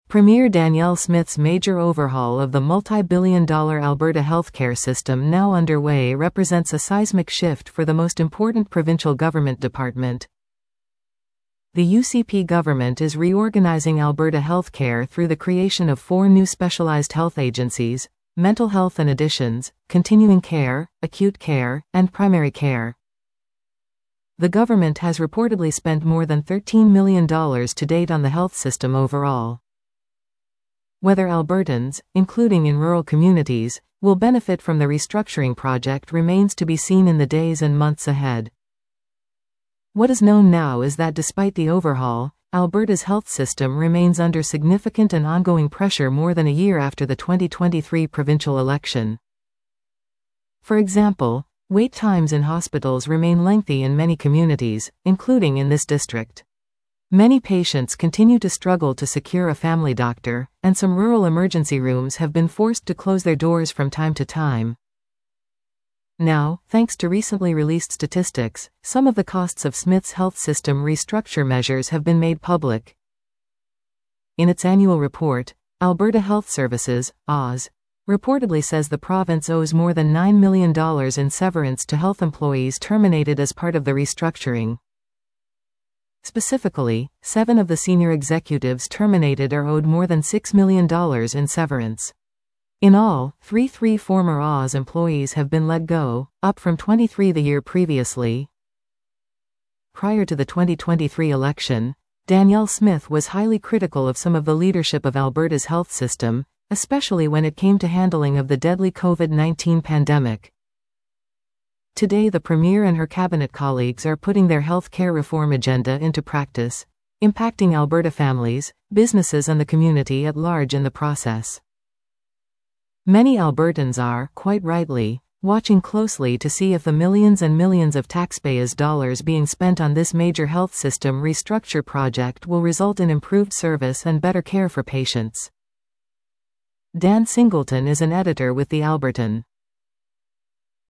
Premier Danielle Smith's major overhaul of the multi-billion-dollar Alberta healthcare system now underway represents a seismic shift for the most important provincial government department. The UCP government is reorganizing Alberta healthcare through the creation of 4 new specialized health agencies: mental health and addictions, continuing care, acute care, and primary care. The government has reportedly spent more than $13 million to date on the health system overall. Whether Albertans, including in rural communities, will benefit from the restructuring project remains to be seen in the days and months ahead. What is known now is that despite the overhaul, Alberta's health system remains under significant and ongoing pressure more than a year after the 2023 provincial election. For example, wait times in hospitals remain lengthy in many communities, including in this district. Many patients continue to struggle to secure a family doctor, and some rural emergency rooms have been forced to close their doors from time to time. Now, thanks to recently released statistics, some of the costs of Smith's health system restructure measures have been made public. In its annual report, Alberta Health Services, AHS, reportedly says the province owes more than $9 million in severance to health employees terminated as part of the restructuring. Specifically, 7 of the senior executives terminated are owed more than $6 million in severance. In all, 3 former AHS employees have been let go, up from 23 the year previously. Prior to the 2023 election, Danielle Smith was highly critical of some of the leadership of Alberta's health system, especially when it came to handling of the deadly COVID-19 pandemic. Today the Premier and her cabinet colleagues are putting their health care reform agenda into practice, impacting Alberta families, businesses and the community at large in the process. Many Albertans are, quite rightly, watching closely to see if the millions and millions of taxpayers' dollars being spent on this major health system restructure project will result in improved service and better care for patients. Dan Singleton is an editor with The Albertan.